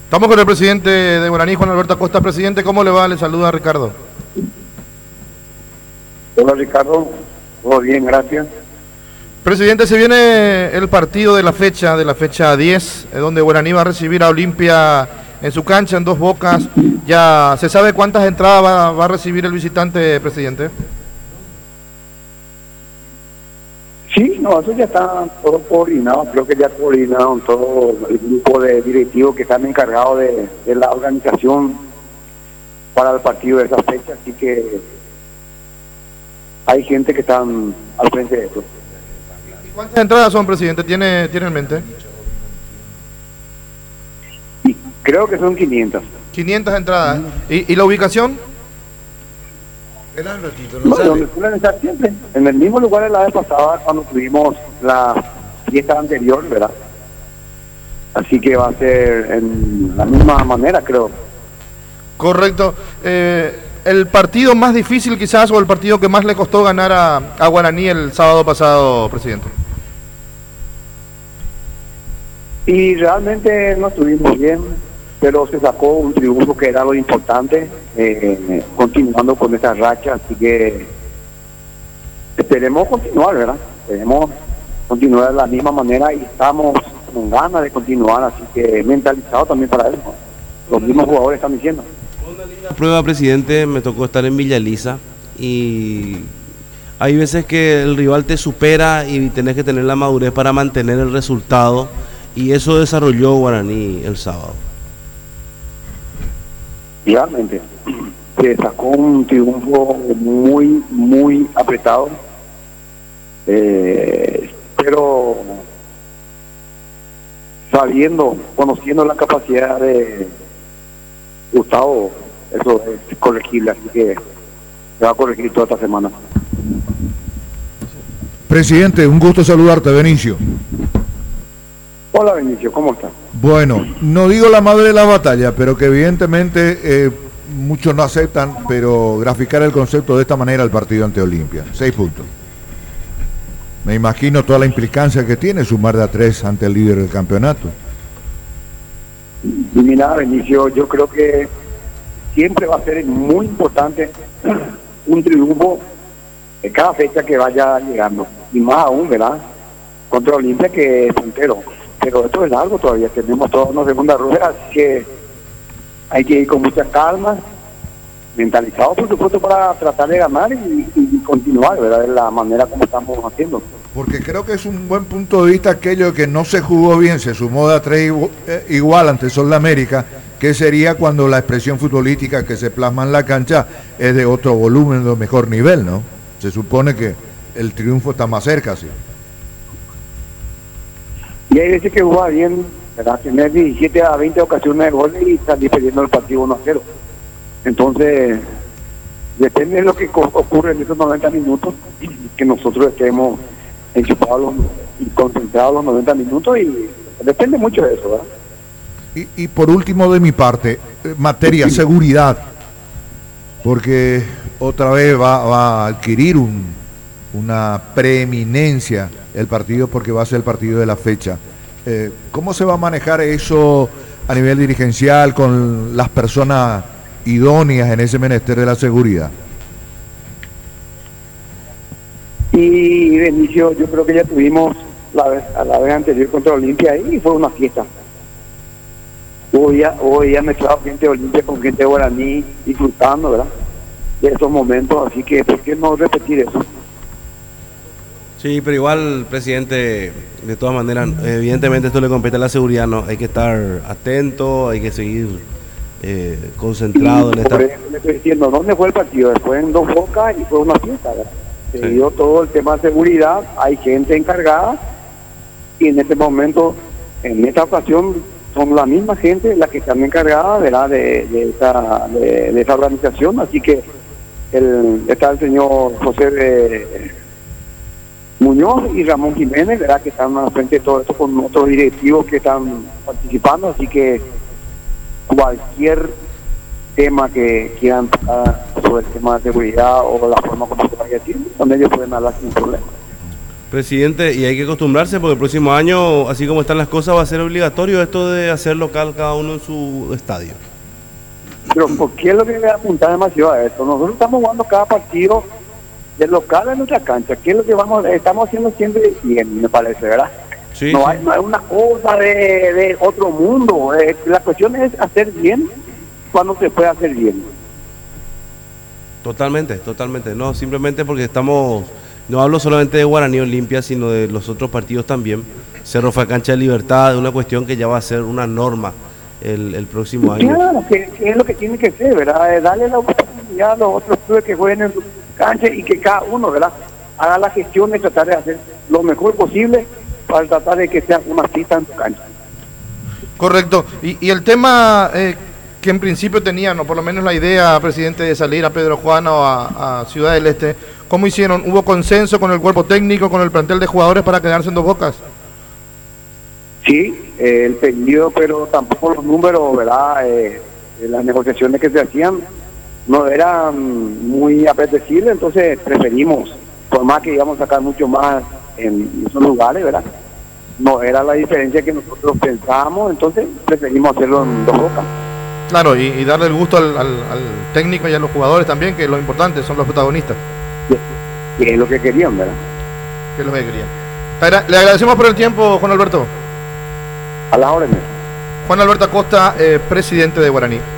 Estamos con el presidente de Guaraní, Juan Alberto Acosta. Presidente, ¿cómo le va? Le saluda Ricardo. Hola Ricardo, todo bien, gracias. Presidente, se viene el partido de la fecha 10, donde Guaraní va a recibir a Olimpia en su cancha, en Dos Bocas. ¿Ya se sabe cuántas entradas va a recibir el visitante, presidente? Sí, no, eso ya está todo coordinado, creo que ya coordinaron todo el grupo de directivos que están encargados de la organización para el partido de esa fecha, así que hay gente que están al frente de esto. ¿Cuántas entradas son, presidente? ¿Tiene en mente? Y creo que son 500. 500 entradas. ¿Y la ubicación? No, donde suelen estar siempre, en el mismo lugar de la vez pasada cuando tuvimos la fiesta anterior, ¿verdad? Así que va a ser en la misma manera, creo. Correcto. ¿El partido más difícil quizás o el partido que más le costó ganar a Guaraní el sábado pasado, presidente? Y realmente no estuvimos bien, pero se sacó un triunfo que era lo importante, continuando con esa racha, así que esperemos continuar, ¿verdad? Esperemos continuar de la misma manera y estamos con ganas de continuar, así que mentalizado también para eso. Los mismos jugadores están diciendo. La prueba, presidente, me tocó estar en Villa Elisa y hay veces que el rival te supera y tenés que tener la madurez para mantener el resultado, y eso desarrolló Guaraní el sábado. Realmente se sacó un triunfo muy apretado, pero conociendo la capacidad de Gustavo, eso es corregible, así que se va a corregir toda esta semana. Presidente, un gusto saludarte, Benicio. Hola Benicio, ¿cómo estás? Bueno, no digo la madre de la batalla, pero que evidentemente muchos no aceptan, pero graficar el concepto de esta manera el partido ante Olimpia. 6 puntos. Me imagino toda la implicancia que tiene sumar de a 3 ante el líder del campeonato. Y mira, Benicio, yo creo que siempre va a ser muy importante un triunfo de cada fecha que vaya llegando. Y más aún, ¿verdad? Contra Olimpia, que es puntero. Pero esto es largo todavía, tenemos toda una segunda rueda, así que hay que ir con mucha calma, mentalizado por supuesto para tratar de ganar y continuar, ¿verdad? De la manera como estamos haciendo. Porque creo que es un buen punto de vista aquello que no se jugó bien, se sumó de a 3 igual ante Sol de América, que sería cuando la expresión futbolística que se plasma en la cancha es de otro volumen, de mejor nivel, ¿no? Se supone que el triunfo está más cerca, sí. Y hay veces que juega bien, ¿verdad? Tener 17 a 20 ocasiones de gol y salir perdiendo el partido 1-0. Entonces, depende de lo que ocurre en esos 90 minutos, que nosotros estemos enchufados y concentrados los 90 minutos, y depende mucho de eso, ¿verdad? Y por último de mi parte, materia seguridad, porque otra vez va a adquirir una preeminencia el partido porque va a ser el partido de la fecha. ¿Cómo se va a manejar eso a nivel dirigencial con las personas idóneas en ese menester de la seguridad? Y Benicio, yo creo que ya tuvimos a la vez anterior contra Olimpia y fue una fiesta. Hoy ya mezclado gente de Olimpia con gente de Guaraní, disfrutando, ¿verdad? De esos momentos, así que ¿por qué no repetir eso? Sí, pero igual, presidente, de todas maneras, evidentemente esto le compete a la seguridad, ¿no? Hay que estar atento, hay que seguir concentrado en esta... Por eso le estoy diciendo, ¿dónde fue el partido? Después en Dos Bocas y fue una fiesta, ¿verdad? Se dio todo el tema de seguridad, hay gente encargada y en este momento, en esta ocasión, son la misma gente la que están encargada, ¿verdad? de esa organización, así que está el señor José Muñoz y Ramón Jiménez, ¿verdad? Que están al frente de todo esto con otros directivos que están participando, así que cualquier tema que quieran tocar sobre el tema de seguridad o la forma como se vaya a decir, con ellos pueden hablar sin problema. Presidente, y hay que acostumbrarse porque el próximo año, así como están las cosas, va a ser obligatorio esto de hacer local cada uno en su estadio. Pero ¿por qué es lo que le apuntar demasiado a esto? Nosotros estamos jugando cada partido de local en nuestra cancha. ¿Qué es lo que estamos haciendo siempre bien, me parece, verdad? Sí, no, sí. hay una cosa de otro mundo. La cuestión es hacer bien cuando se puede hacer bien. Totalmente, totalmente. No, simplemente porque estamos, no hablo solamente de Guaraní Olimpia, sino de los otros partidos también. Cerro fue a Cancha de Libertad, es una cuestión que ya va a ser una norma el próximo año. Claro, que es lo que tiene que ser, ¿verdad? Darle la oportunidad a los otros clubes que jueguen en su cancha y que cada uno, ¿verdad?, haga la gestión de tratar de hacer lo mejor posible para tratar de que sea una cita en su cancha. Correcto. Y el tema que en principio tenían, o por lo menos la idea, presidente, de salir a Pedro Juana o a Ciudad del Este, ¿cómo hicieron? ¿Hubo consenso con el cuerpo técnico, con el plantel de jugadores para quedarse en Dos Bocas? Sí, el pedido, pero tampoco los números, ¿verdad? Las negociaciones que se hacían no eran muy apetecibles, entonces preferimos, por más que íbamos a sacar mucho más en esos lugares, ¿verdad? No era la diferencia que nosotros pensábamos, entonces preferimos hacerlo en Dos Bocas. Claro, y darle el gusto al técnico y a los jugadores también, que lo importante son los protagonistas. Que es lo que querían, ¿verdad? Que es lo que querían. Le agradecemos por el tiempo, Juan Alberto. A las órdenes. Juan Alberto Acosta, presidente de Guaraní.